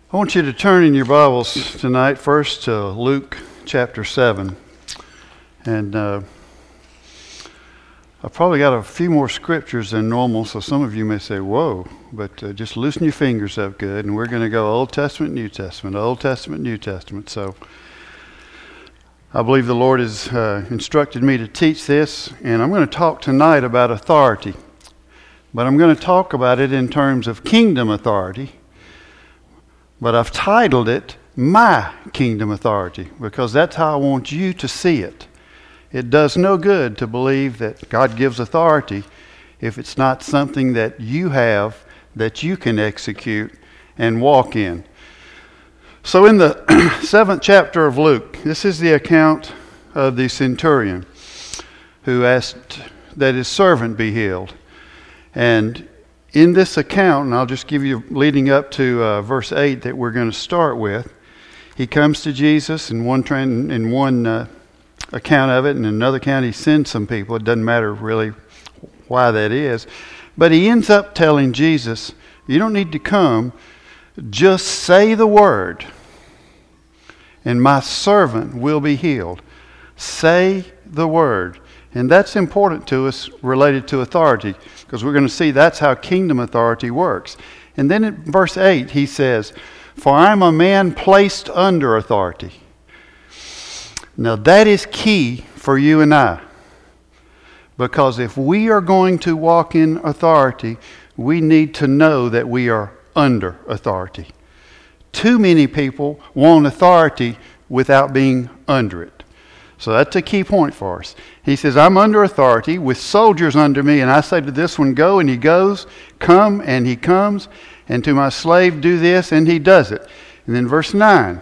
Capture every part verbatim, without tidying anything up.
I want you to turn in your Bibles tonight first to Luke chapter seven. And uh, I've probably got a few more scriptures than normal, so some of you may say, whoa, but uh, just loosen your fingers up good, and we're going to go Old Testament, New Testament, Old Testament, New Testament. So I believe the Lord has uh, instructed me to teach this, and I'm going to talk tonight about authority. But I'm going to talk about it in terms of kingdom authority. But I've titled it, My Kingdom Authority, because that's how I want you to see it. It does no good to believe that God gives authority if it's not something that you have, that you can execute and walk in. So in the seventh chapter of Luke, this is the account of the centurion who asked that his servant be healed. And in this account, and I'll just give you leading up to uh, verse eight that we're going to start with, he comes to Jesus in one trend, in one uh, account of it, and in another account he sends some people. It doesn't matter really why that is. But he ends up telling Jesus, you don't need to come, just say the word, and my servant will be healed. Say the word. And that's important to us related to authority, because we're going to see that's how kingdom authority works. And then in verse eight, he says, for I am a man placed under authority. Now that is key for you and I, because if we are going to walk in authority, we need to know that we are under authority. Too many people want authority without being under it. So that's a key point for us. He says, I'm under authority with soldiers under me, and I say to this one, go, and he goes, come, and he comes, and to my slave, do this, and he does it. And then verse nine.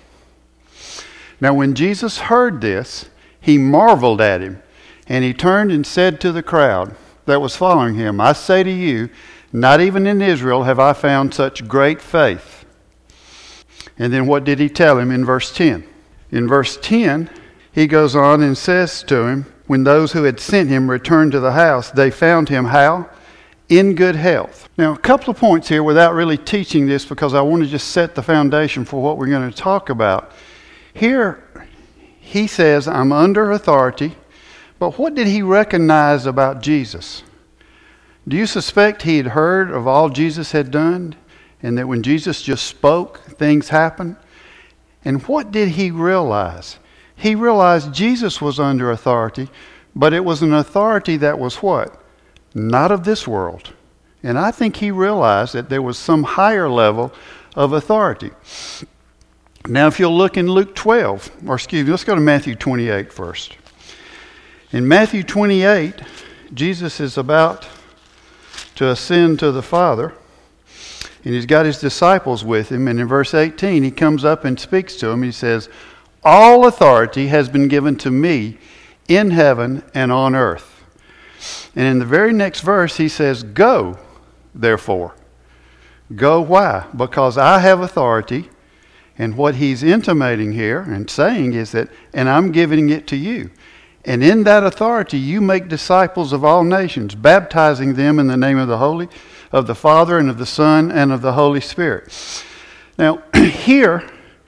Now when Jesus heard this, he marveled at him, and he turned and said to the crowd that was following him, I say to you, not even in Israel have I found such great faith. And then what did he tell him in verse ten? In verse ten, he goes on and says to him, when those who had sent him returned to the house, they found him how? In good health. Now, a couple of points here without really teaching this, because I want to just set the foundation for what we're going to talk about. Here, he says, I'm under authority, but what did he recognize about Jesus? Do you suspect he had heard of all Jesus had done, and that when Jesus just spoke, things happened? And what did he realize? He realized Jesus was under authority, but it was an authority that was what? Not of this world. And I think he realized that there was some higher level of authority. Now, if you'll look in Luke twelve, or excuse me, let's go to Matthew twenty-eight first. In Matthew twenty-eight, Jesus is about to ascend to the Father, and he's got his disciples with him. And in verse eighteen, he comes up and speaks to them. He says, all authority has been given to me in heaven and on earth. And in the very next verse, he says, go, therefore. Go, why? Because I have authority. And what he's intimating here and saying is that, and I'm giving it to you. And in that authority, you make disciples of all nations, baptizing them in the name of the Holy, of the Father and of the Son and of the Holy Spirit. Now, here,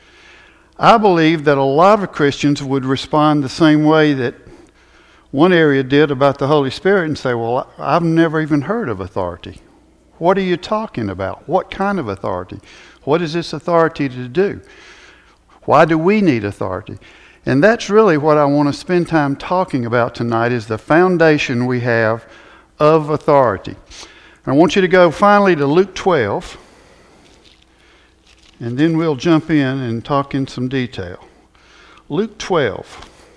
I believe that a lot of Christians would respond the same way that one area did about the Holy Spirit and say, well, I've never even heard of authority. What are you talking about? What kind of authority? What is this authority to do? Why do we need authority? And that's really what I want to spend time talking about tonight, is the foundation we have of authority. I want you to go finally to Luke twelve. And then we'll jump in and talk in some detail. Luke twelve.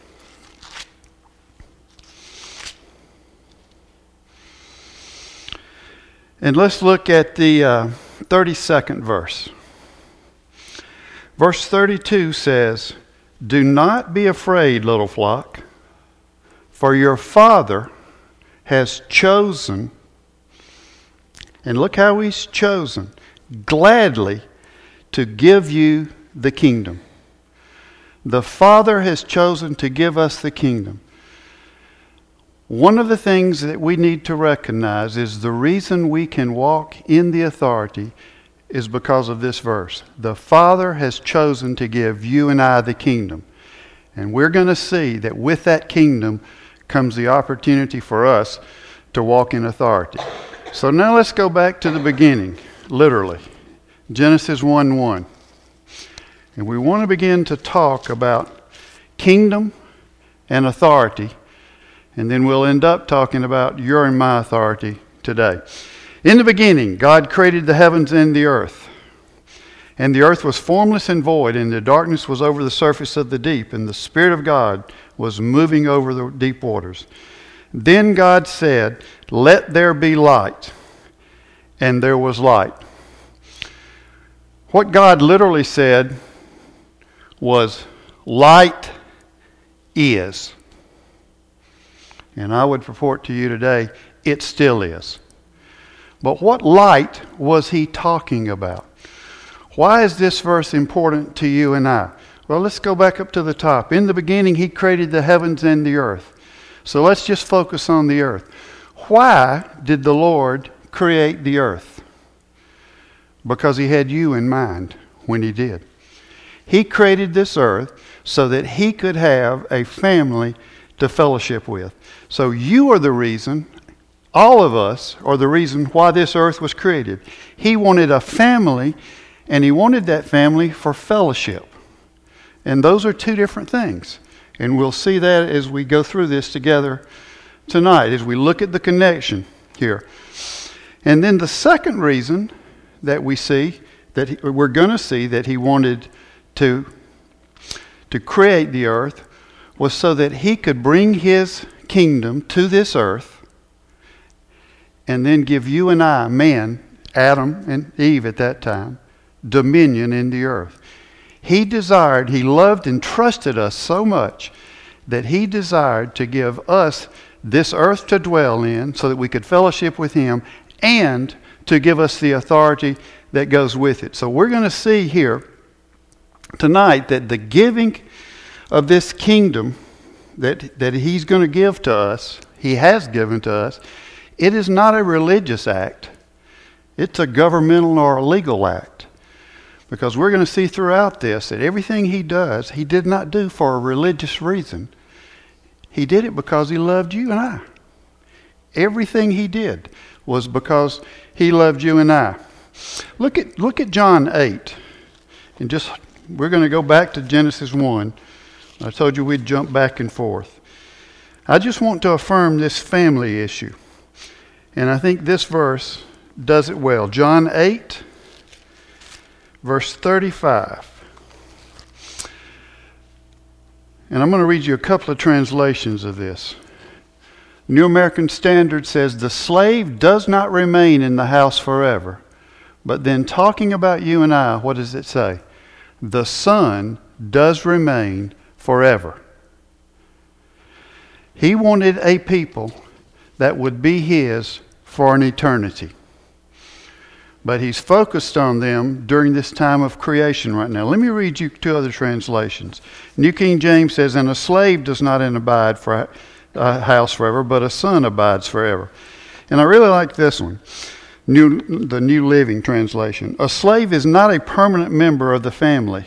And let's look at the uh, thirty-second verse. Verse thirty-two says, do not be afraid, little flock, for your Father has chosen, and look how he's chosen, gladly to give you the kingdom. The Father has chosen to give us the kingdom. One of the things that we need to recognize is the reason we can walk in the authority is because of this verse. The Father has chosen to give you and I the kingdom. And we're going to see that with that kingdom comes the opportunity for us to walk in authority. So now let's go back to the beginning, literally. Genesis one one. And we want to begin to talk about kingdom and authority. And then we'll end up talking about your and my authority today. In the beginning, God created the heavens and the earth. And the earth was formless and void, and the darkness was over the surface of the deep, and the Spirit of God was moving over the deep waters. Then God said, "Let there be light." And there was light. What God literally said was, "Light is." And I would purport to you today, it still is. But what light was he talking about? Why is this verse important to you and I? Well, let's go back up to the top. In the beginning, he created the heavens and the earth. So let's just focus on the earth. Why did the Lord create the earth? Because he had you in mind when he did. He created this earth so that he could have a family to fellowship with. So you are the reason, all of us are the reason why this earth was created. He wanted a family, and he wanted that family for fellowship. And those are two different things. And we'll see that as we go through this together tonight, as we look at the connection here. And then the second reason that we see, that he, we're going to see that he wanted to, to create the earth, was so that he could bring his kingdom to this earth and then give you and I, man, Adam and Eve at that time, dominion in the earth. He desired, he loved and trusted us so much that he desired to give us this earth to dwell in so that we could fellowship with him and to give us the authority that goes with it. So we're going to see here tonight that the giving of this kingdom that, that he's going to give to us, he has given to us, it is not a religious act. It's a governmental or a legal act. Because we're going to see throughout this that everything he does, he did not do for a religious reason. He did it because he loved you and I. Everything he did was because he loved you and I. Look at look at John eight. And just we're going to go back to Genesis one. I told you we'd jump back and forth. I just want to affirm this family issue. And I think this verse does it well. John eight, verse thirty-five. And I'm going to read you a couple of translations of this. New American Standard says, "The slave does not remain in the house forever." But then talking about you and I, what does it say? The son does remain forever. He wanted a people that would be his for an eternity. But he's focused on them during this time of creation right now. Let me read you two other translations. New King James says, "And a slave does not abide for a house forever, but a son abides forever." And I really like this one. New, the New Living Translation. "A slave is not a permanent member of the family."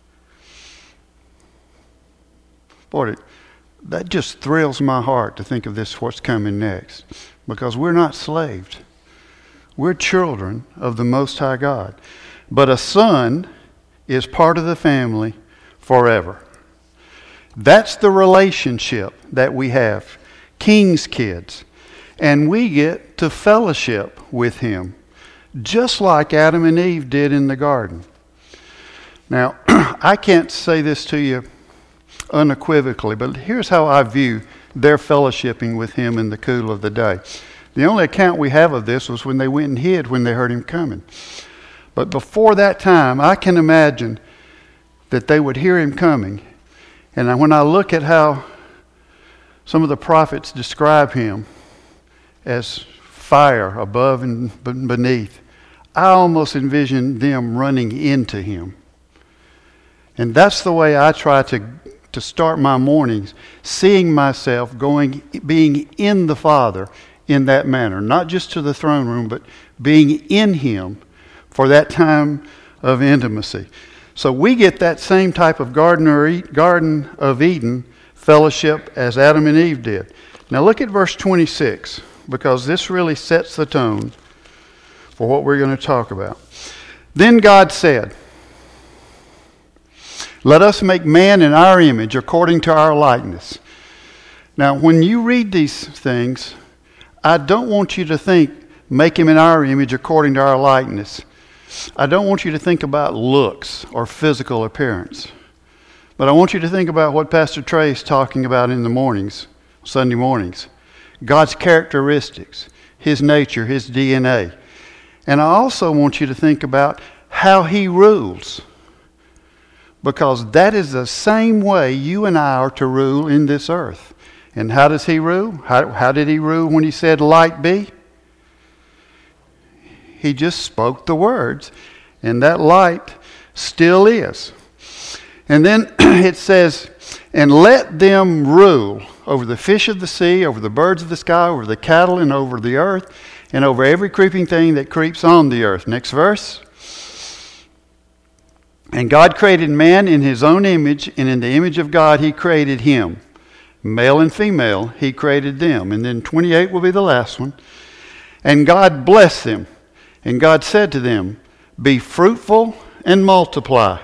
Boy, that just thrills my heart to think of this, what's coming next. Because we're not slaved. We're children of the Most High God. But a son is part of the family forever. That's the relationship that we have. King's kids. And we get to fellowship with him. Just like Adam and Eve did in the garden. Now, I can't say this to you unequivocally, but here's how I view their fellowshipping with him in the cool of the day. The only account we have of this was when they went and hid when they heard him coming. But before that time, I can imagine that they would hear him coming. And when I look at how some of the prophets describe him as fire above and beneath, I almost envision them running into him. And that's the way I try to, to start my mornings, seeing myself going, being in the Father in that manner. Not just to the throne room, but being in him, for that time of intimacy. So we get that same type of Garden, or Garden of Eden fellowship as Adam and Eve did. Now look at verse twenty-six, because this really sets the tone for what we're going to talk about. Then God said, "Let us make man in our image, according to our likeness." Now, when you read these things, I don't want you to think, make him in our image according to our likeness. I don't want you to think about looks or physical appearance. But I want you to think about what Pastor Trey is talking about in the mornings, Sunday mornings. God's characteristics, his nature, his D N A. And I also want you to think about how he rules. Because that is the same way you and I are to rule in this earth. And how does he rule? How, how did he rule when he said, "Light be"? He just spoke the words, and that light still is. And then it says, "And let them rule over the fish of the sea, over the birds of the sky, over the cattle, and over the earth, and over every creeping thing that creeps on the earth." Next verse. "And God created man in his own image, and in the image of God he created him. Male and female he created them." And then twenty-eight will be the last one. "And God blessed them. And God said to them, Be fruitful and multiply,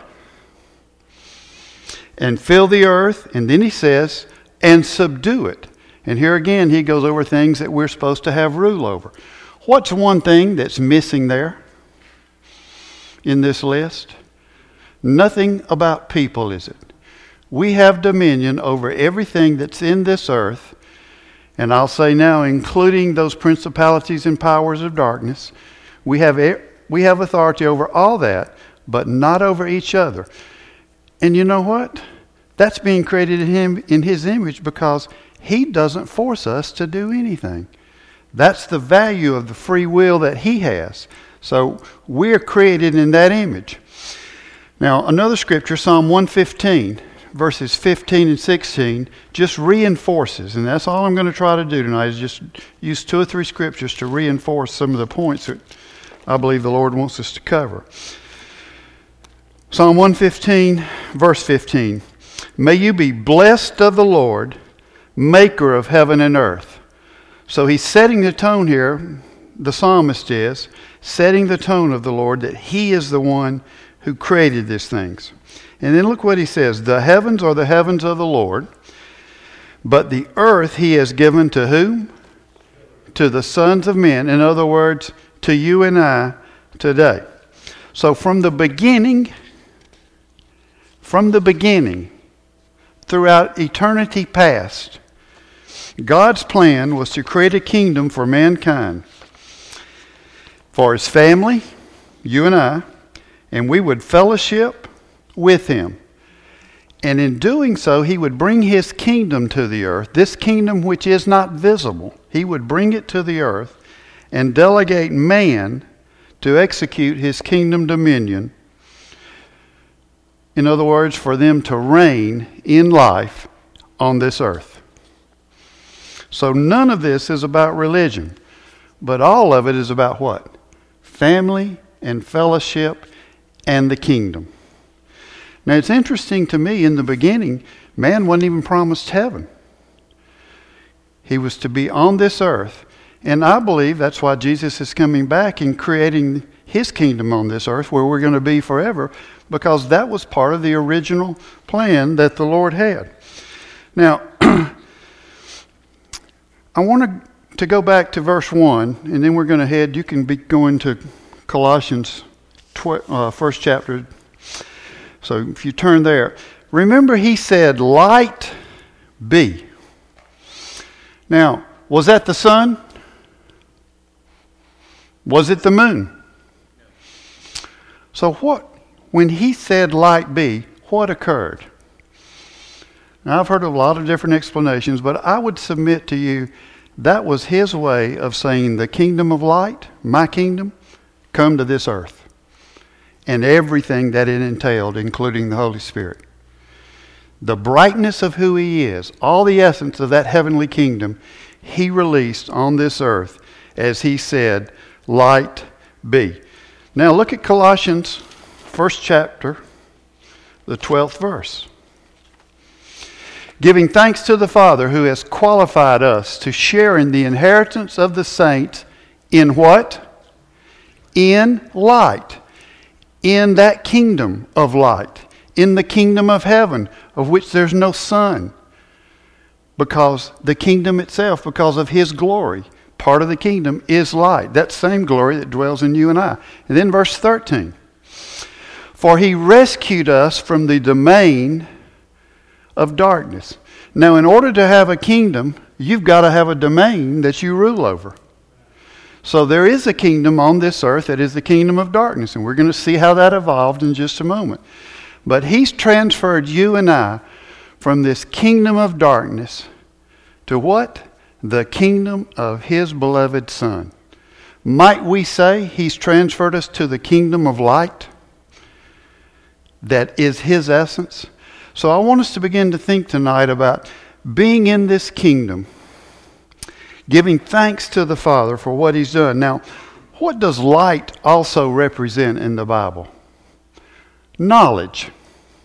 and fill the earth." And then he says, "And subdue it." And here again he goes over things that we're supposed to have rule over. What's one thing that's missing there in this list? Nothing about people, is it? We have dominion over everything that's in this earth, and I'll say now, including those principalities and powers of darkness. We have we have authority over all that, but not over each other. And you know what? That's being created in him in his image, because he doesn't force us to do anything. That's the value of the free will that he has. So we're created in that image. Now, another scripture, Psalm one fifteen, verses fifteen and sixteen, just reinforces, and that's all I'm going to try to do tonight, is just use two or three scriptures to reinforce some of the points that I believe the Lord wants us to cover. Psalm one fifteen, verse fifteen. "May you be blessed of the Lord, maker of heaven and earth." So he's setting the tone here, the psalmist is, setting the tone of the Lord, that he is the one who created these things. And then look what he says. "The heavens are the heavens of the Lord, but the earth he has given to whom? To the sons of men." In other words, to you and I today. So from the beginning, from the beginning, throughout eternity past, God's plan was to create a kingdom for mankind, for his family, you and I, and we would fellowship with him. And in doing so, he would bring his kingdom to the earth, this kingdom which is not visible. He would bring it to the earth and delegate man to execute his kingdom dominion. In other words, for them to reign in life on this earth. So none of this is about religion, but all of it is about what? Family and fellowship and the kingdom. Now it's interesting to me, in the beginning, man wasn't even promised heaven. He was to be on this earth. And I believe that's why Jesus is coming back and creating his kingdom on this earth, where we're going to be forever, because that was part of the original plan that the Lord had. Now, I want to go back to verse one, and then we're going to head, you can be going to Colossians tw- uh, first chapter. So if you turn there, remember he said, "Light be." Now, was that the sun? Was it the moon? So what, when he said "light be," what occurred? Now, I've heard a lot of different explanations, but I would submit to you that was his way of saying the kingdom of light, my kingdom, come to this earth. And everything that it entailed, including the Holy Spirit. The brightness of who he is, all the essence of that heavenly kingdom, he released on this earth as he said, "Light be." Now look at Colossians, first chapter, the twelfth verse. Giving thanks to the Father who has qualified us to share in the inheritance of the saints in what? In light. In that kingdom of light. In the kingdom of heaven, of which there's no sun. Because the kingdom itself, because of His glory, part of the kingdom is light. That same glory that dwells in you and I. And then verse thirteen. For He rescued us from the domain of darkness. Now, in order to have a kingdom, you've got to have a domain that you rule over. So there is a kingdom on this earth that is the kingdom of darkness, and we're going to see how that evolved in just a moment. But He's transferred you and I from this kingdom of darkness to what? The kingdom of His beloved Son. Might we say He's transferred us to the kingdom of light? That is His essence. So I want us to begin to think tonight about being in this kingdom, giving thanks to the Father for what He's done. Now, what does light also represent in the Bible? Knowledge.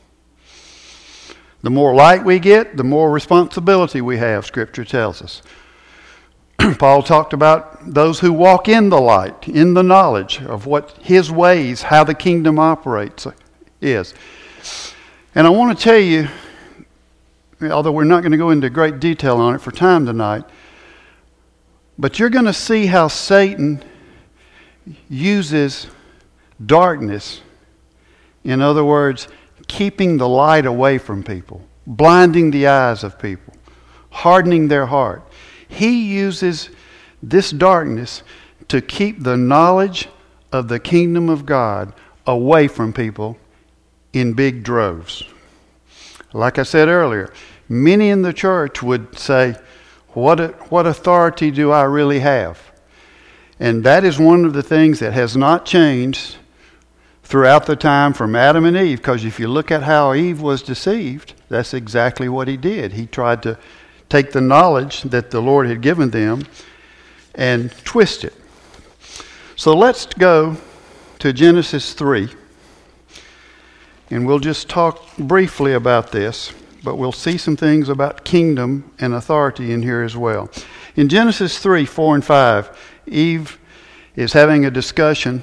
The more light we get, the more responsibility we have, Scripture tells us. Paul talked about those who walk in the light, in the knowledge of what His ways, how the kingdom operates is. And I want to tell you, although we're not going to go into great detail on it for time tonight, but you're going to see how Satan uses darkness. In other words, keeping the light away from people, blinding the eyes of people, hardening their heart. He uses this darkness to keep the knowledge of the kingdom of God away from people in big droves. Like I said earlier, many in the church would say, what, what authority do I really have? And that is one of the things that has not changed throughout the time from Adam and Eve, because if you look at how Eve was deceived, that's exactly what he did. He tried to take the knowledge that the Lord had given them and twist it. So let's go to Genesis three, and we'll just talk briefly about this, but we'll see some things about kingdom and authority in here as well. In Genesis three, four and five, Eve is having a discussion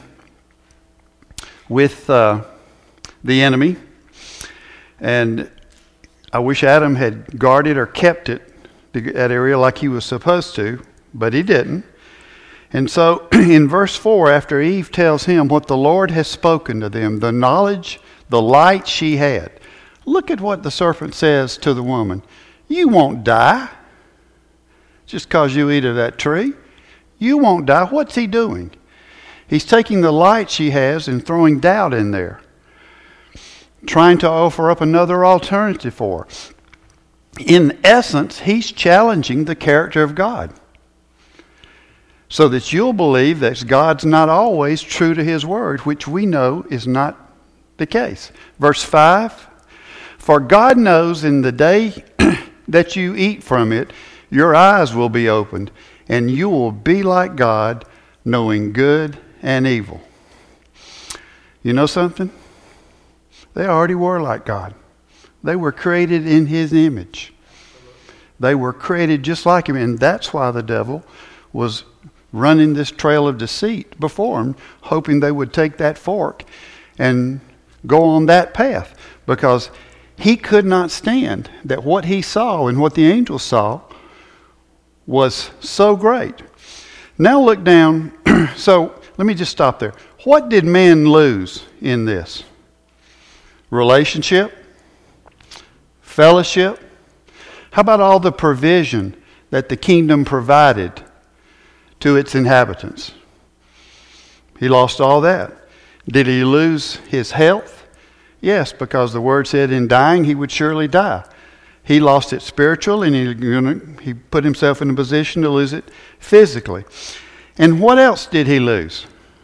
with uh, the enemy, and I wish Adam had guarded or kept it, that area, like he was supposed to, but he didn't. And so in verse four, after Eve tells him what the Lord has spoken to them, the knowledge, the light she had, look at what the serpent says to the woman. You won't die just because you eat of that tree. You won't die. What's he doing? He's taking the light she has and throwing doubt in there, trying to offer up another alternative for her. In essence, he's challenging the character of God, so that you'll believe that God's not always true to His word, which we know is not the case. Verse five, for God knows in the day that you eat from it, your eyes will be opened, and you will be like God, knowing good and evil. You know something? They already were like God. They were created in His image. They were created just like Him, and that's why the devil was running this trail of deceit before him, hoping they would take that fork and go on that path, because he could not stand that what he saw and what the angels saw was so great. Now look down. So let me just stop there. What did man lose in this? Relationship? Fellowship? How about all the provision that the kingdom provided to its inhabitants? He lost all that. Did he lose his health? Yes, because the word said in dying he would surely die. He lost it spiritually, and he, he put himself in a position to lose it physically. And what else did he lose?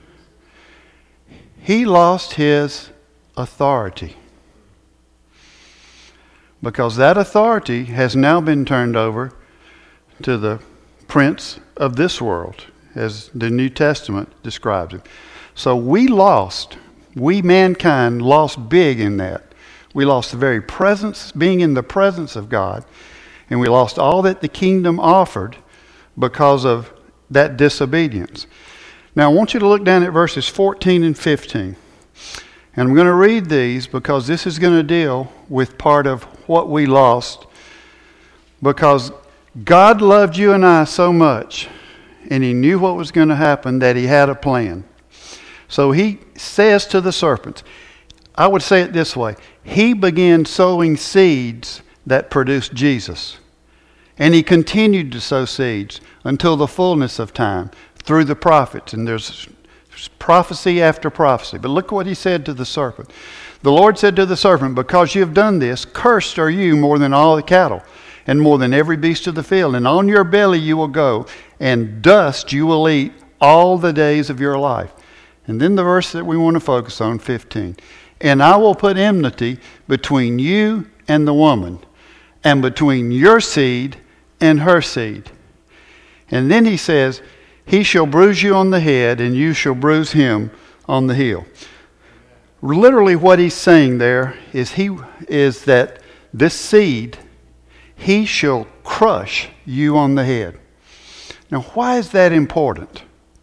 He lost his authority. Because that authority has now been turned over to the prince of this world, as the New Testament describes him. So we lost, we mankind lost big in that. We lost the very presence, being in the presence of God, and we lost all that the kingdom offered because of that disobedience. Now I want you to look down at verses fourteen and fifteen. And I'm going to read these because this is going to deal with part of what we lost, because God loved you and I so much, and He knew what was going to happen, that He had a plan. So He says to the serpents, I would say it this way, He began sowing seeds that produced Jesus. And He continued to sow seeds until the fullness of time through the prophets. And there's prophecy after prophecy. But look what He said to the serpent. The Lord said to the serpent, because you have done this, cursed are you more than all the cattle, and more than every beast of the field. And on your belly you will go, and dust you will eat all the days of your life. And then the verse that we want to focus on, fifteen. And I will put enmity between you and the woman, and between your seed and her seed. And then He says, He shall bruise you on the head, and you shall bruise him on the heel. Literally what He's saying there is he is that this seed, he shall crush you on the head. Now, why is that important?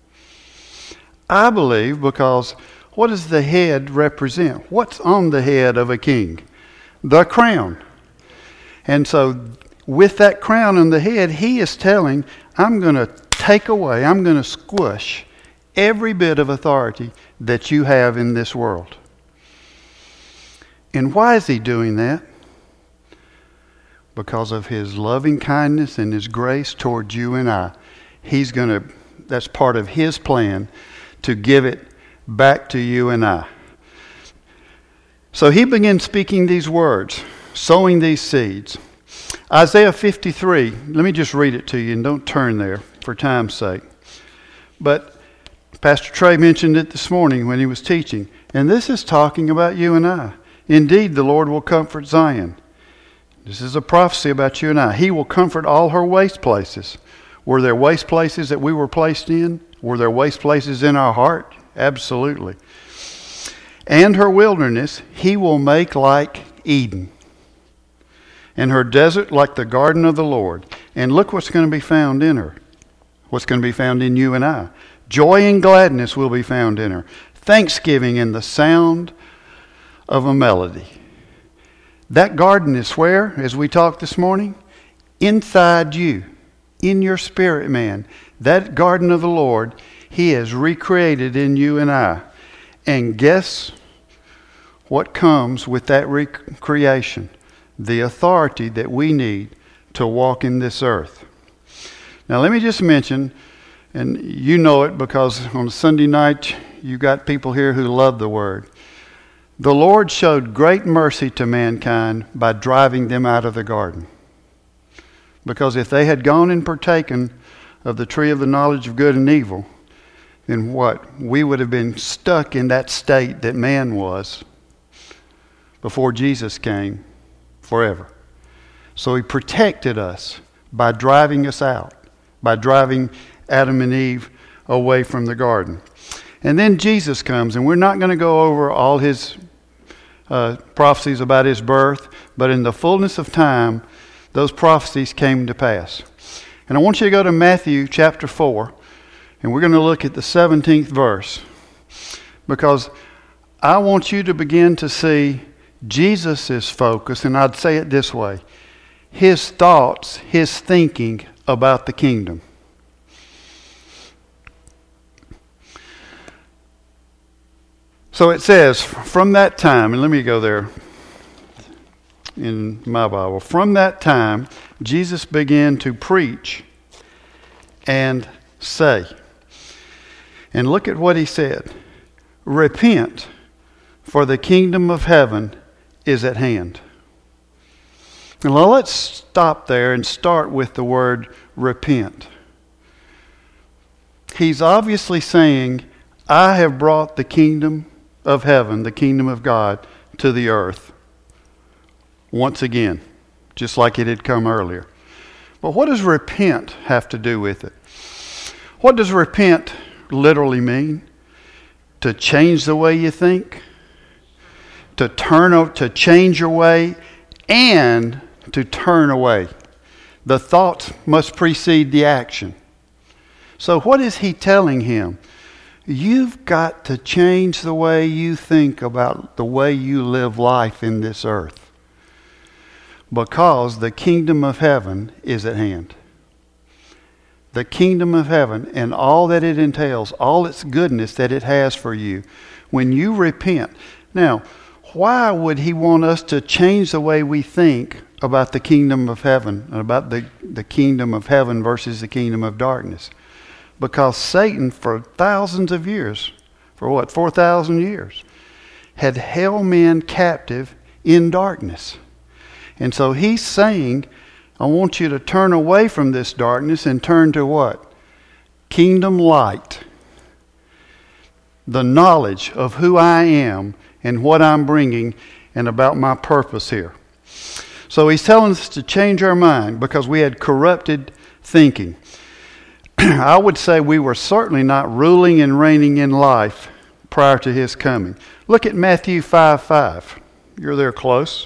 I believe because what does the head represent? What's on the head of a king? The crown. And so with that crown on the head, He is telling, I'm going to take away, I'm going to squish every bit of authority that you have in this world. And why is He doing that? Because of His loving kindness and His grace towards you and I. He's going to, that's part of His plan to give it back to you and I. So He began speaking these words, sowing these seeds. Isaiah fifty-three, let me just read it to you, and don't turn there for time's sake. But Pastor Trey mentioned it this morning when he was teaching, and this is talking about you and I. Indeed, the Lord will comfort Zion. This is a prophecy about you and I. He will comfort all her waste places. Were there waste places that we were placed in? Were there waste places in our heart? Absolutely. And her wilderness He will make like Eden, and her desert like the garden of the Lord. And look what's going to be found in her. What's going to be found in you and I. Joy and gladness will be found in her. Thanksgiving and the sound of a melody. That garden is where, as we talked this morning? Inside you. In your spirit, man. That garden of the Lord, He has recreated in you and I. And guess what comes with that recreation? The authority that we need to walk in this earth. Now let me just mention, and you know it because on Sunday night you got people here who love the Word. The Lord showed great mercy to mankind by driving them out of the garden. Because if they had gone and partaken of the tree of the knowledge of good and evil, then what? We would have been stuck in that state that man was before Jesus came forever. So He protected us by driving us out, by driving Adam and Eve away from the garden. And then Jesus comes, and we're not going to go over all His uh, prophecies about His birth, but in the fullness of time, those prophecies came to pass. And I want you to go to Matthew chapter four, and we're going to look at the seventeenth verse, because I want you to begin to see Jesus' focus, and I'd say it this way, His thoughts, His thinking about the kingdom. So it says, from that time, and let me go there in my Bible. From that time, Jesus began to preach and say, and look at what He said, repent, for the kingdom of heaven is at hand. And now let's stop there and start with the word repent. He's obviously saying, I have brought the kingdom of heaven, the kingdom of God, to the earth once again, just like it had come earlier. But what does repent have to do with it? What does repent literally mean? to change the way you think, to turn o- to change your way, and to turn away. The thoughts must precede the action. So what is he telling him? You've got to change the way you think about the way you live life in this earth, because the kingdom of heaven is at hand. The kingdom of heaven and all that it entails, all its goodness that it has for you, when you repent. Now, why would he want us to change the way we think about the kingdom of heaven and about the, the kingdom of heaven versus the kingdom of darkness? Because Satan, for thousands of years, for what, four thousand years, had held men captive in darkness. And so he's saying, I want you to turn away from this darkness and turn to what? Kingdom light. The knowledge of who I am and what I'm bringing and about my purpose here. So he's telling us to change our mind because we had corrupted thinking. I would say we were certainly not ruling and reigning in life prior to his coming. Look at Matthew five five. You're there close.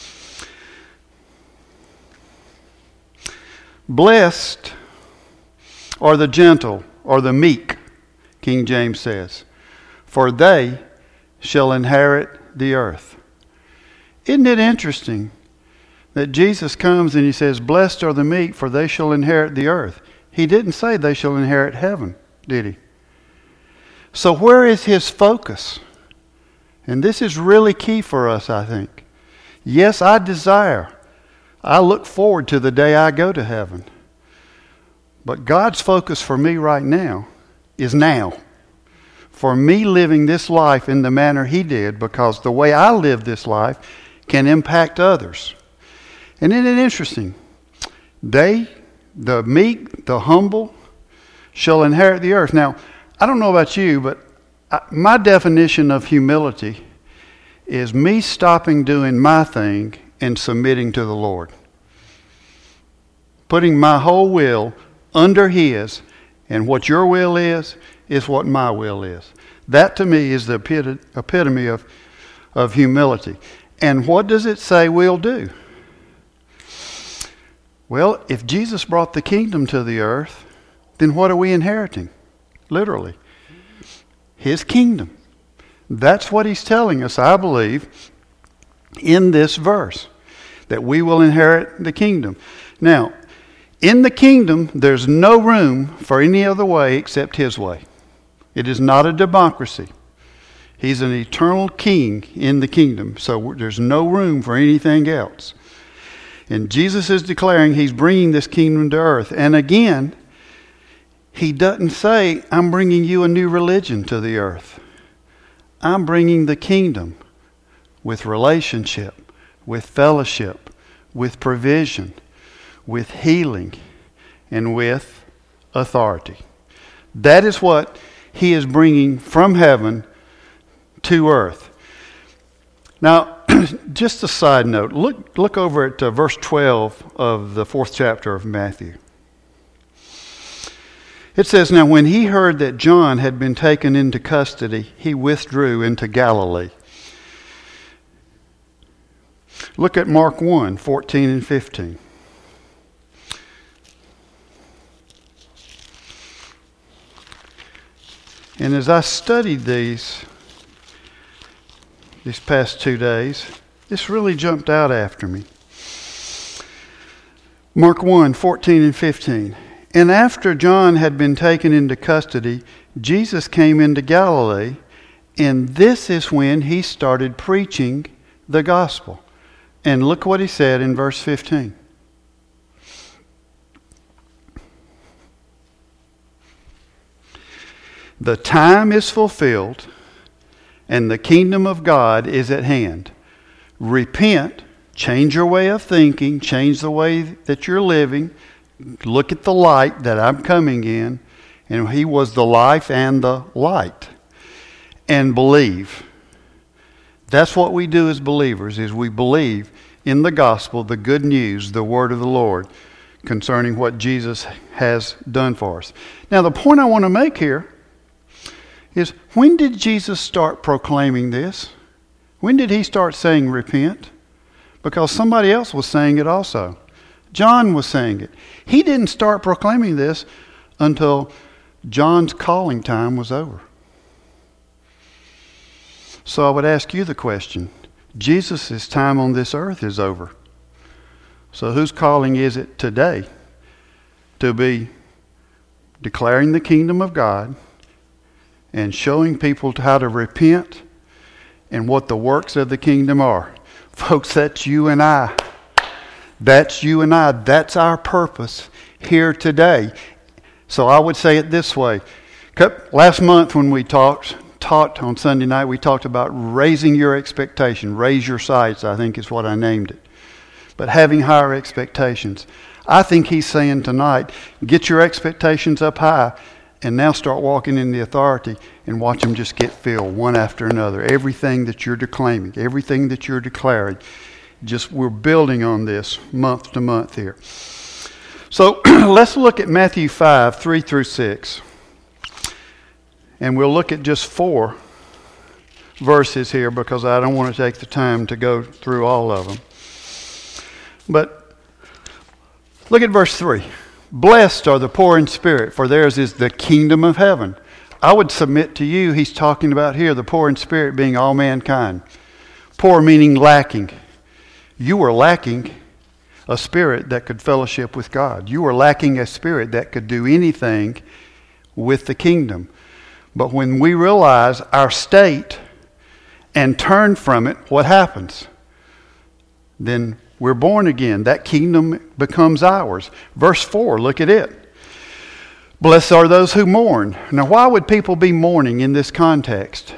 Blessed are the gentle, or the meek, King James says, for they shall inherit the earth. Isn't it interesting that Jesus comes and he says, blessed are the meek, for they shall inherit the earth? He didn't say they shall inherit heaven, did he? So where is his focus? And this is really key for us, I think. Yes, I desire I look forward to the day I go to heaven. But God's focus for me right now is now. For me living this life in the manner he did, because the way I live this life can impact others. And isn't it interesting? They, the meek, the humble, shall inherit the earth. Now, I don't know about you, but I, my definition of humility is me stopping doing my thing and submitting to the Lord. Putting my whole will under his, and what your will is, is what my will is. That to me is the epitome of, of humility. And what does it say we'll do? Well, if Jesus brought the kingdom to the earth, then what are we inheriting? Literally. His kingdom. That's what he's telling us, I believe, in this verse, that we will inherit the kingdom. Now, in the kingdom, there's no room for any other way except his way. It is not a democracy. He's an eternal king in the kingdom, so there's no room for anything else. And Jesus is declaring he's bringing this kingdom to earth. And again, he doesn't say, I'm bringing you a new religion to the earth. I'm bringing the kingdom with relationship, with fellowship, with provision, with healing, and with authority. That is what he is bringing from heaven to earth. Now, just a side note, look, look over at uh, verse twelve of the fourth chapter of Matthew. It says, now when he heard that John had been taken into custody, he withdrew into Galilee. Look at Mark one, fourteen and fifteen. And as I studied these, these past two days, this really jumped out after me. Mark one, fourteen and fifteen. And after John had been taken into custody, Jesus came into Galilee, and this is when he started preaching the gospel. And look what he said in verse fifteen. The time is fulfilled, and the kingdom of God is at hand. Repent, change your way of thinking, change the way that you're living. Look at the light that I'm coming in, and he was the life and the light. And believe. That's what we do as believers, is we believe in the gospel, the good news, the word of the Lord concerning what Jesus has done for us. Now, the point I want to make here is, when did Jesus start proclaiming this? When did he start saying repent? Because somebody else was saying it also. John was saying it. He didn't start proclaiming this until John's calling time was over. So I would ask you the question, Jesus' time on this earth is over. So whose calling is it today to be declaring the kingdom of God and showing people how to repent and what the works of the kingdom are? Folks, that's you and I. That's you and I. That's our purpose here today. So I would say it this way. Last month when we talked, taught on Sunday night, we talked about raising your expectation. Raise your sights, I think is what I named it. But having higher expectations. I think he's saying tonight, get your expectations up high and now start walking in the authority and watch them just get filled one after another. Everything that you're declaiming, everything that you're declaring, just we're building on this month to month here. So let's look at Matthew five, three through six. And we'll look at just four verses here because I don't want to take the time to go through all of them. But look at verse three. Blessed are the poor in spirit, for theirs is the kingdom of heaven. I would submit to you, he's talking about here, the poor in spirit being all mankind. Poor meaning lacking. You were lacking a spirit that could fellowship with God. You were lacking a spirit that could do anything with the kingdom. But when we realize our state and turn from it, what happens? Then we're born again. That kingdom becomes ours. Verse four, look at it. Blessed are those who mourn. Now, why would people be mourning in this context?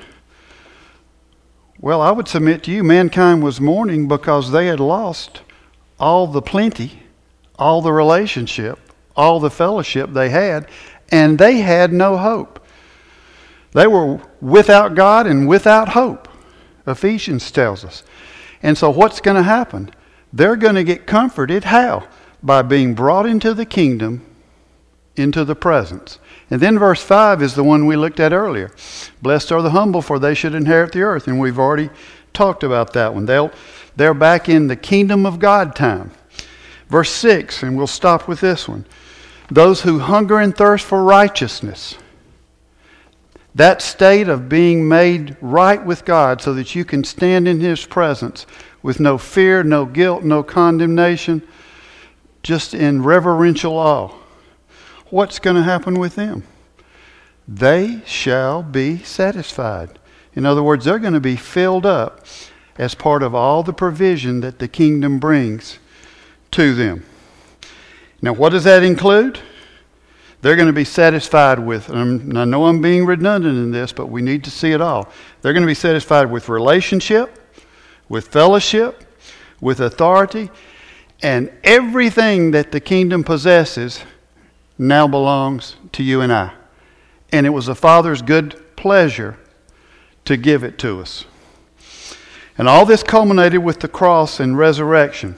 Well, I would submit to you, mankind was mourning because they had lost all the plenty, all the relationship, all the fellowship they had, and they had no hope. They were without God and without hope, Ephesians tells us. And so what's going to happen? They're going to get comforted. How? By being brought into the kingdom, into the presence. And then verse five is the one we looked at earlier. Blessed are the humble, for they should inherit the earth. And we've already talked about that one. They'll, they're back in the kingdom of God time. Verse six, and we'll stop with this one. Those who hunger and thirst for righteousness. That state of being made right with God so that you can stand in His presence with no fear, no guilt, no condemnation, just in reverential awe. What's going to happen with them? They shall be satisfied. In other words, they're going to be filled up as part of all the provision that the kingdom brings to them. Now, what does that include? They're going to be satisfied with, and I know I'm being redundant in this, but we need to see it all. They're going to be satisfied with relationship, with fellowship, with authority, and everything that the kingdom possesses now belongs to you and I. And it was the Father's good pleasure to give it to us. And all this culminated with the cross and resurrection.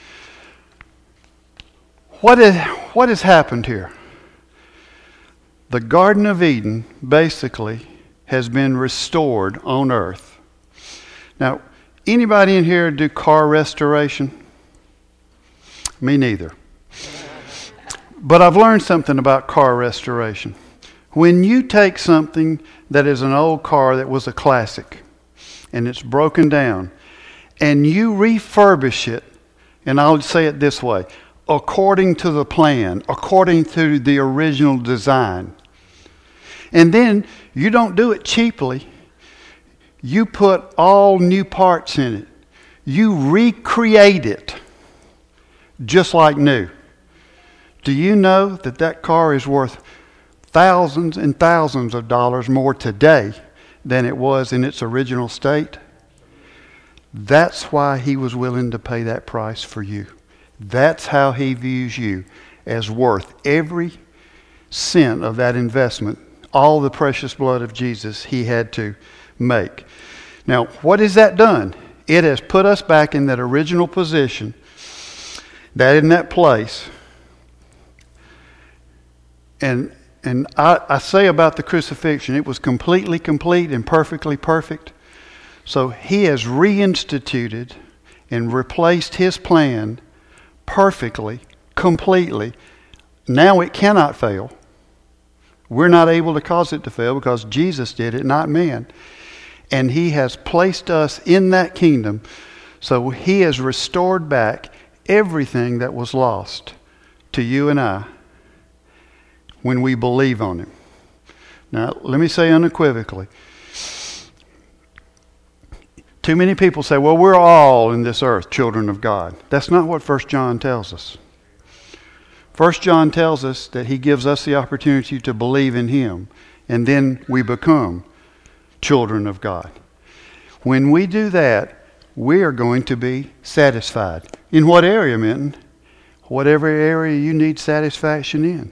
What is, what has happened here? The Garden of Eden basically has been restored on earth. Now, anybody in here do car restoration? Me neither. But I've learned something about car restoration. When you take something that is an old car that was a classic and it's broken down and you refurbish it, and I'll say it this way, according to the plan, according to the original design. And then you don't do it cheaply. You put all new parts in it. You recreate it just like new. Do you know that that car is worth thousands and thousands of dollars more today than it was in its original state? That's why He was willing to pay that price for you. That's how He views you, as worth every cent of that investment, all the precious blood of Jesus He had to make. Now, what has that done? It has put us back in that original position, that in that place. And and I, I say about the crucifixion, it was completely complete and perfectly perfect. So he has reinstituted and replaced his plan perfectly, completely. Now it cannot fail. We're not able to cause it to fail because Jesus did it, not man. And he has placed us in that kingdom. So he has restored back everything that was lost to you and I when we believe on him. Now, let me say unequivocally, too many people say, well, we're all in this earth children of God. That's not what First John tells us. First John tells us that he gives us the opportunity to believe in him, and then we become children of God. When we do that, we are going to be satisfied. In what area, Minton? Whatever area you need satisfaction in.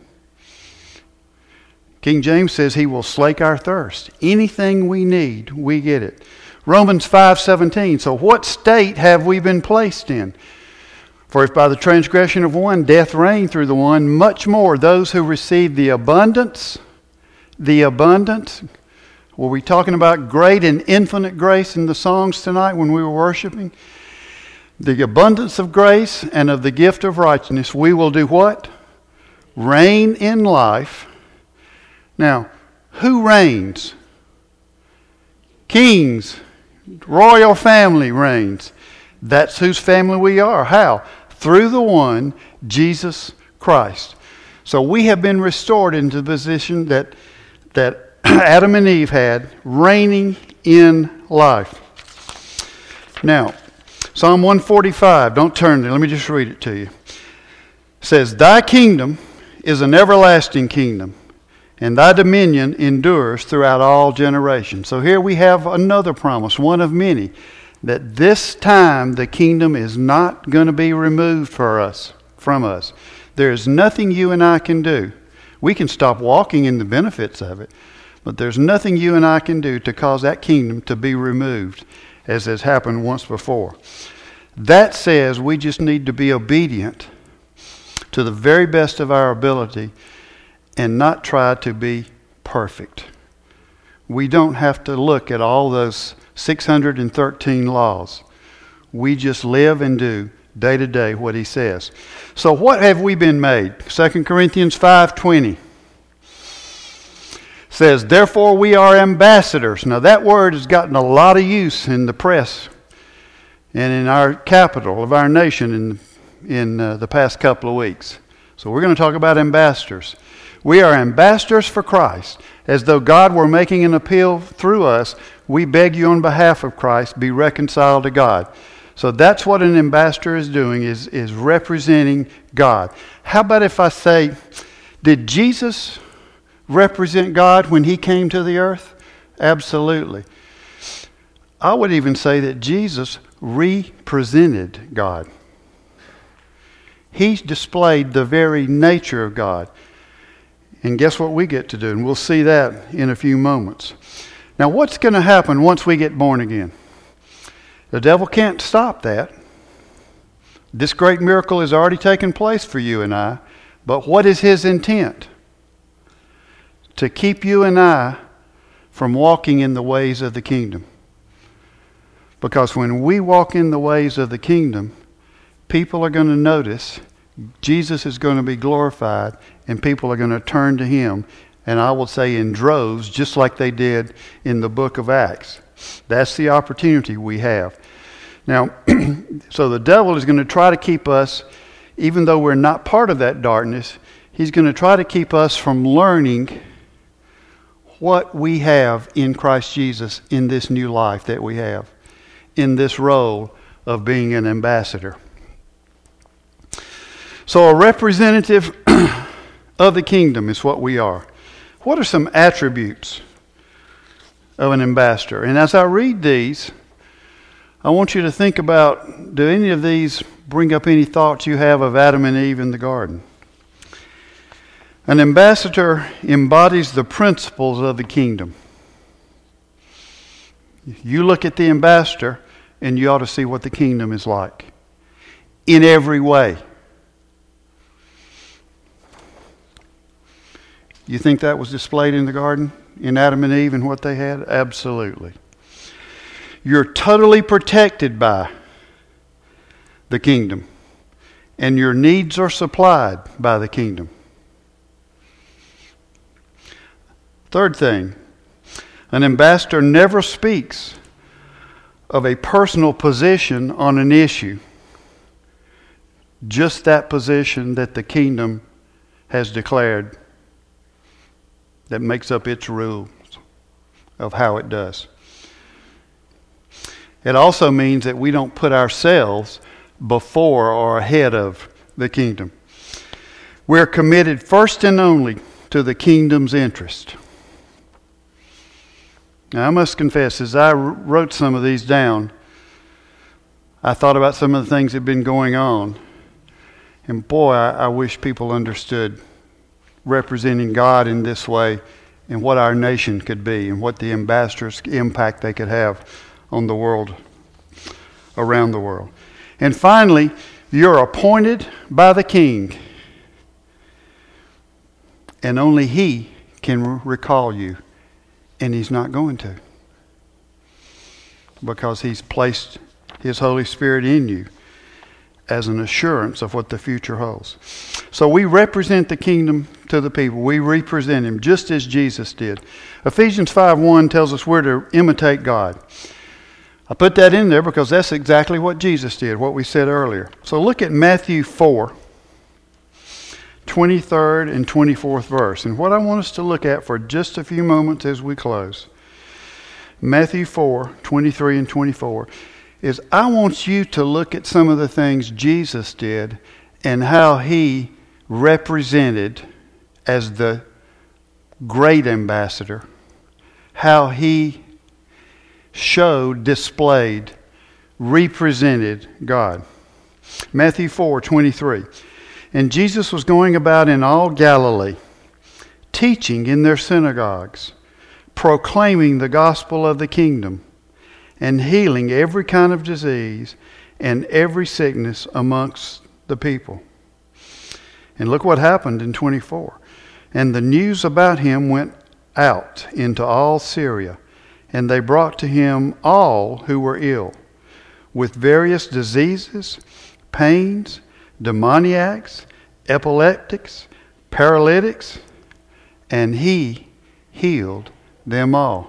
King James says he will slake our thirst. Anything we need, we get it. Romans five seventeen. So what state have we been placed in? For if by the transgression of one death reigned through the one, much more those who receive the abundance, the abundance. Were we talking about great and infinite grace in the songs tonight when we were worshiping? The abundance of grace and of the gift of righteousness, we will do what? Reign in life. Now, who reigns? Kings, royal family reigns. That's whose family we are. How? Through the one, Jesus Christ. So we have been restored into the position that, that Adam and Eve had, reigning in life. Now, Psalm one forty-five, don't turn there, let me just read it to you. It says, thy kingdom is an everlasting kingdom, and thy dominion endures throughout all generations. So here we have another promise, one of many, that this time the kingdom is not going to be removed for us, from us. There is nothing you and I can do. We can stop walking in the benefits of it, but there's nothing you and I can do to cause that kingdom to be removed, as has happened once before. That says we just need to be obedient to the very best of our ability and not try to be perfect. We don't have to look at all those six hundred thirteen laws. We just live and do day to day what he says. So what have we been made? Second Corinthians five twenty says, therefore we are ambassadors. Now that word has gotten a lot of use in the press and in our capital of our nation in, in uh, the past couple of weeks. So we're going to talk about ambassadors. We are ambassadors for Christ. As though God were making an appeal through us, we beg you on behalf of Christ, be reconciled to God. So that's what an ambassador is doing, is, is representing God. How about if I say, did Jesus represent God when he came to the earth? Absolutely. I would even say that Jesus represented God. He displayed the very nature of God. And guess what we get to do? And we'll see that in a few moments. Now, what's going to happen once we get born again? The devil can't stop that. This great miracle has already taken place for you and I. But what is his intent? To keep you and I from walking in the ways of the kingdom. Because when we walk in the ways of the kingdom, people are going to notice, Jesus is going to be glorified, and people are going to turn to him, and I will say in droves, just like they did in the book of Acts. That's the opportunity we have. Now, so the devil is going to try to keep us, even though we're not part of that darkness, he's going to try to keep us from learning what we have in Christ Jesus in this new life that we have, in this role of being an ambassador. So a representative of the kingdom is what we are. What are some attributes of an ambassador? And as I read these, I want you to think about, do any of these bring up any thoughts you have of Adam and Eve in the garden? An ambassador embodies the principles of the kingdom. You look at the ambassador and you ought to see what the kingdom is like in every way. You think that was displayed in the garden, in Adam and Eve and what they had? Absolutely. You're totally protected by the kingdom, and your needs are supplied by the kingdom. Third thing, an ambassador never speaks of a personal position on an issue, just that position that the kingdom has declared that makes up its rules of how it does. It also means that we don't put ourselves before or ahead of the kingdom. We're committed first and only to the kingdom's interest. Now, I must confess, as I wrote some of these down, I thought about some of the things that have been going on. And boy, I, I wish people understood representing God in this way and what our nation could be and what the ambassadors' impact they could have on the world, around the world. And finally, you're appointed by the king, and only he can recall you, and he's not going to, because he's placed his Holy Spirit in you as an assurance of what the future holds. So we represent the kingdom to the people. We represent him just as Jesus did. Ephesians five one tells us we're to imitate God. I put that in there because that's exactly what Jesus did, what we said earlier. So look at Matthew four, twenty-third and twenty-fourth verse. And what I want us to look at for just a few moments as we close, Matthew four, twenty-three and twenty-four, is I want you to look at some of the things Jesus did and how he represented as the great ambassador, how he showed, displayed, represented God. Matthew four, twenty-three. And Jesus was going about in all Galilee, teaching in their synagogues, proclaiming the gospel of the kingdom, and healing every kind of disease and every sickness amongst the people. And look what happened in twenty-four. And the news about him went out into all Syria, and they brought to him all who were ill, with various diseases, pains, demoniacs, epileptics, paralytics, and he healed them all.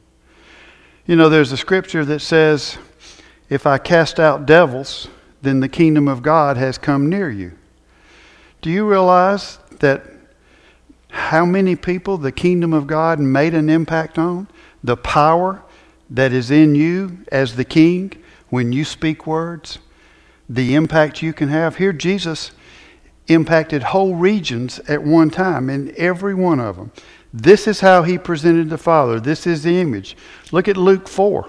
You know, there's a scripture that says, if I cast out devils, then the kingdom of God has come near you. Do you realize that how many people the kingdom of God made an impact on? The power that is in you as the king when you speak words, the impact you can have. Here Jesus impacted whole regions at one time, in every one of them. This is how he presented the Father. This is the image. Look at Luke four.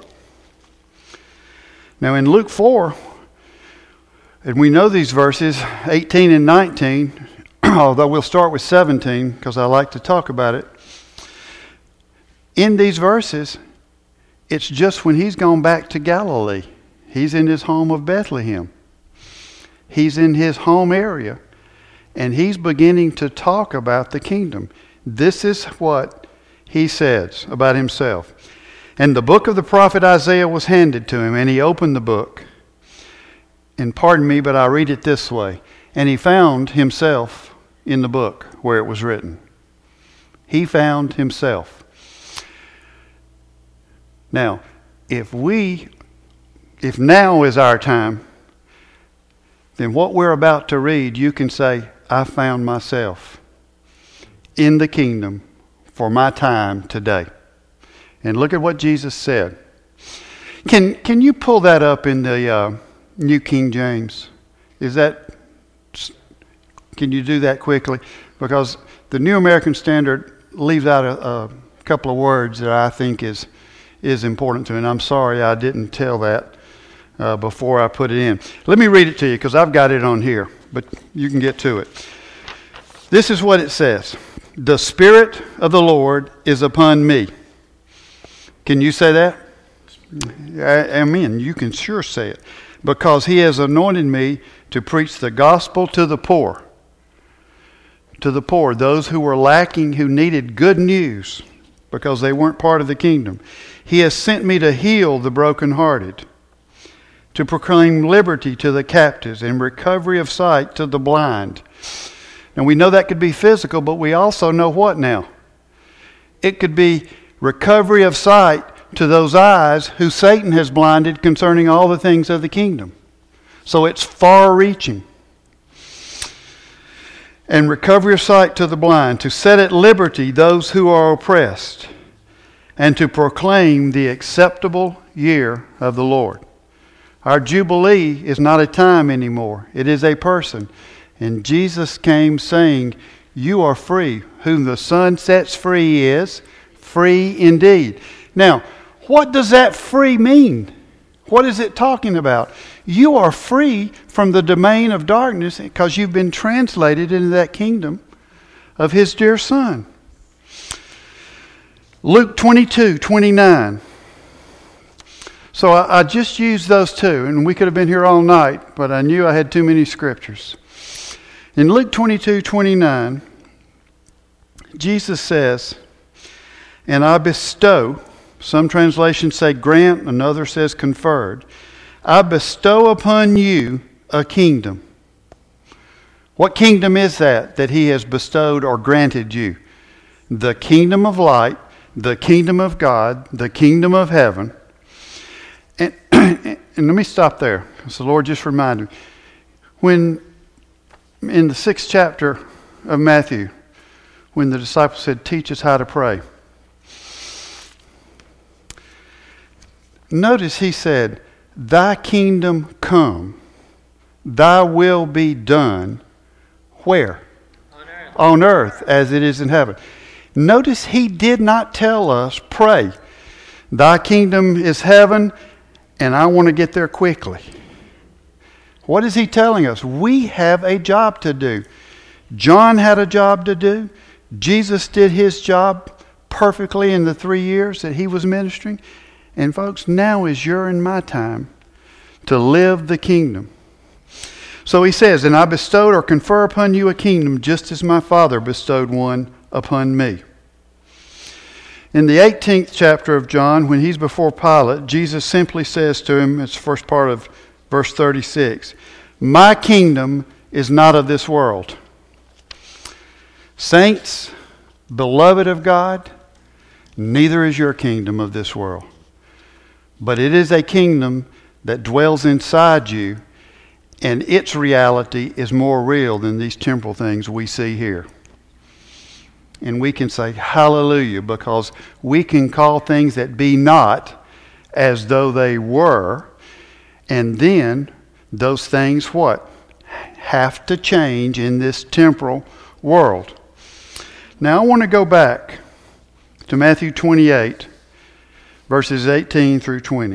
Now in Luke four, and we know these verses, eighteen and nineteen, although we'll start with seventeen because I like to talk about it. In these verses, it's just when he's gone back to Galilee. He's in his home of Bethlehem. He's in his home area. And he's beginning to talk about the kingdom. This is what he says about himself. And the book of the prophet Isaiah was handed to him, and he opened the book. And pardon me, but I read it this way. And he found himself in the book where it was written. He found himself. Now, if we, if now is our time, then what we're about to read, you can say, I found myself in the kingdom for my time today. And look at what Jesus said. Can can you pull that up in the uh, New King James? Is that, can you do that quickly? Because the New American Standard leaves out a, a couple of words that I think is is important to, and I'm sorry I didn't tell that uh, before I put it in. Let me read it to you because I've got it on here, but you can get to it. This is what it says. The Spirit of the Lord is upon me. Can you say that? Amen. You can sure say it. Because he has anointed me to preach the gospel to the poor, to the poor, those who were lacking, who needed good news because they weren't part of the kingdom. He has sent me to heal the brokenhearted, to proclaim liberty to the captives and recovery of sight to the blind. Now we know that could be physical, but we also know what now? It could be recovery of sight to those eyes who Satan has blinded concerning all the things of the kingdom. So it's far-reaching. And recovery of sight to the blind, to set at liberty those who are oppressed, and to proclaim the acceptable year of the Lord. Our Jubilee is not a time anymore. It is a person. And Jesus came saying, you are free. Whom the Son sets free is free indeed. Now, what does that free mean? What is it talking about? You are free from the domain of darkness because you've been translated into that kingdom of His dear Son. Luke twenty-two twenty-nine. So I, I just used those two, and we could have been here all night, but I knew I had too many scriptures. In Luke twenty-two twenty-nine, Jesus says, and I bestow, some translations say grant, another says conferred, I bestow upon you a kingdom. What kingdom is that that He has bestowed or granted you? The kingdom of light, the kingdom of God, the kingdom of heaven. And, and let me stop there, because the Lord just reminded me. When, in the sixth chapter of Matthew, when the disciples said, teach us how to pray. Notice He said, thy kingdom come, thy will be done, where? On earth. On earth, as it is in heaven. Notice He did not tell us, pray, thy kingdom is heaven, and I want to get there quickly. What is He telling us? We have a job to do. John had a job to do. Jesus did His job perfectly in the three years that He was ministering. And folks, now is your and my time to live the kingdom. So He says, and I bestowed or confer upon you a kingdom just as my Father bestowed one upon me. In the eighteenth chapter of John, when He's before Pilate, Jesus simply says to him, it's the first part of verse thirty-six, my kingdom is not of this world. Saints, beloved of God, neither is your kingdom of this world. But it is a kingdom that dwells inside you, and its reality is more real than these temporal things we see here. And we can say hallelujah, because we can call things that be not as though they were, and then those things what? Have to change in this temporal world. Now I want to go back to Matthew twenty-eight, verses eighteen through twenty.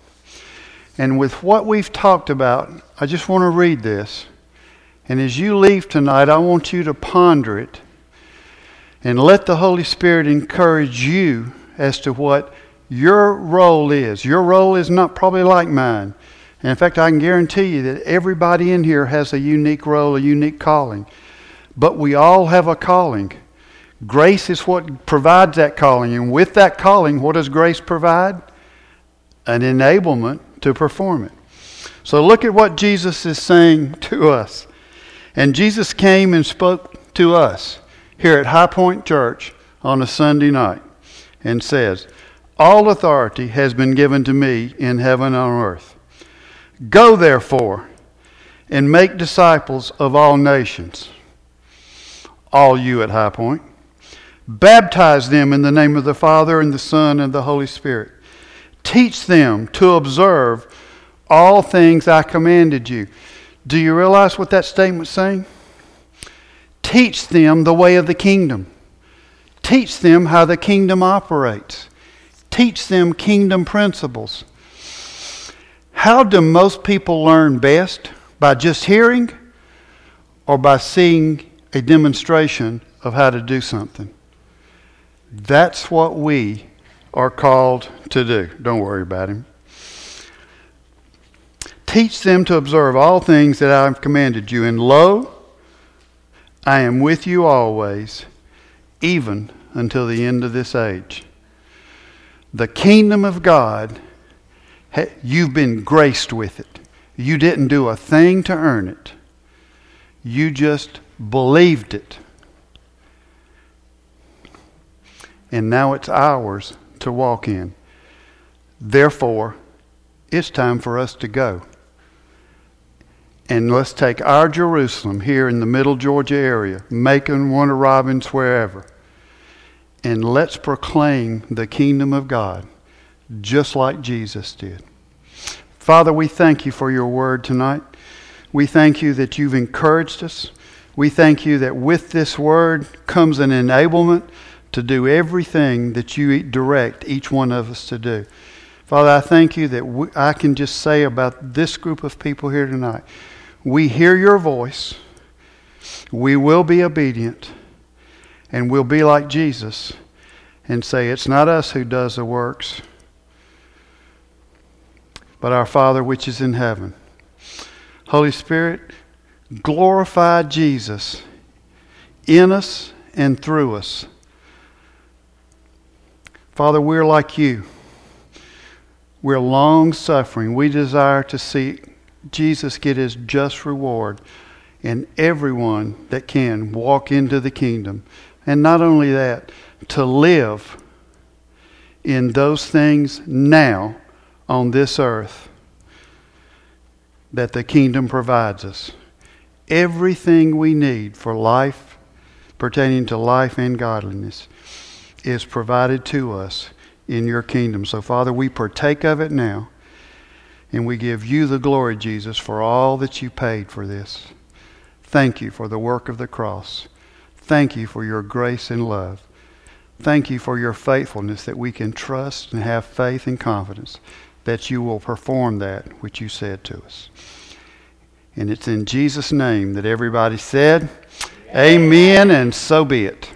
And with what we've talked about, I just want to read this. And as you leave tonight, I want you to ponder it and let the Holy Spirit encourage you as to what your role is. Your role is not probably like mine. And in fact, I can guarantee you that everybody in here has a unique role, a unique calling. But we all have a calling. Grace is what provides that calling. And with that calling, what does grace provide? An enablement to perform it. So look at what Jesus is saying to us. And Jesus came and spoke to us here at High Point Church on a Sunday night and says, all authority has been given to me in heaven and on earth. Go therefore and make disciples of all nations, all you at High Point. Baptize them in the name of the Father and the Son and the Holy Spirit. Teach them to observe all things I commanded you. Do you realize what that statement's saying? Teach them the way of the kingdom. Teach them how the kingdom operates. Teach them kingdom principles. How do most people learn best? By just hearing or by seeing a demonstration of how to do something? That's what we are called to do. Don't worry about him. Teach them to observe all things that I have commanded you. And lo, I am with you always, even until the end of this age. The kingdom of God, you've been graced with it. You didn't do a thing to earn it. You just believed it. And now it's ours to walk in. Therefore, it's time for us to go. And let's take our Jerusalem here in the Middle Georgia area, Macon, Warner Robins, wherever, and let's proclaim the kingdom of God just like Jesus did. Father, we thank you for your word tonight. We thank you that you've encouraged us. We thank you that with this word comes an enablement to do everything that you direct each one of us to do. Father, I thank you that we, I can just say about this group of people here tonight, we hear your voice, we will be obedient, and we'll be like Jesus and say, it's not us who does the works, but our Father which is in heaven. Holy Spirit, glorify Jesus in us and through us. Father, we're like you. We're long-suffering. We desire to see Jesus get his just reward, and everyone that can walk into the kingdom. And not only that, to live in those things now on this earth that the kingdom provides us. Everything we need for life, pertaining to life and godliness, is provided to us in your kingdom. So, Father, we partake of it now, and we give you the glory, Jesus, for all that you paid for this. Thank you for the work of the cross. Thank you for your grace and love. Thank you for your faithfulness, that we can trust and have faith and confidence that you will perform that which you said to us. And it's in Jesus' name that everybody said, Amen, and so be it.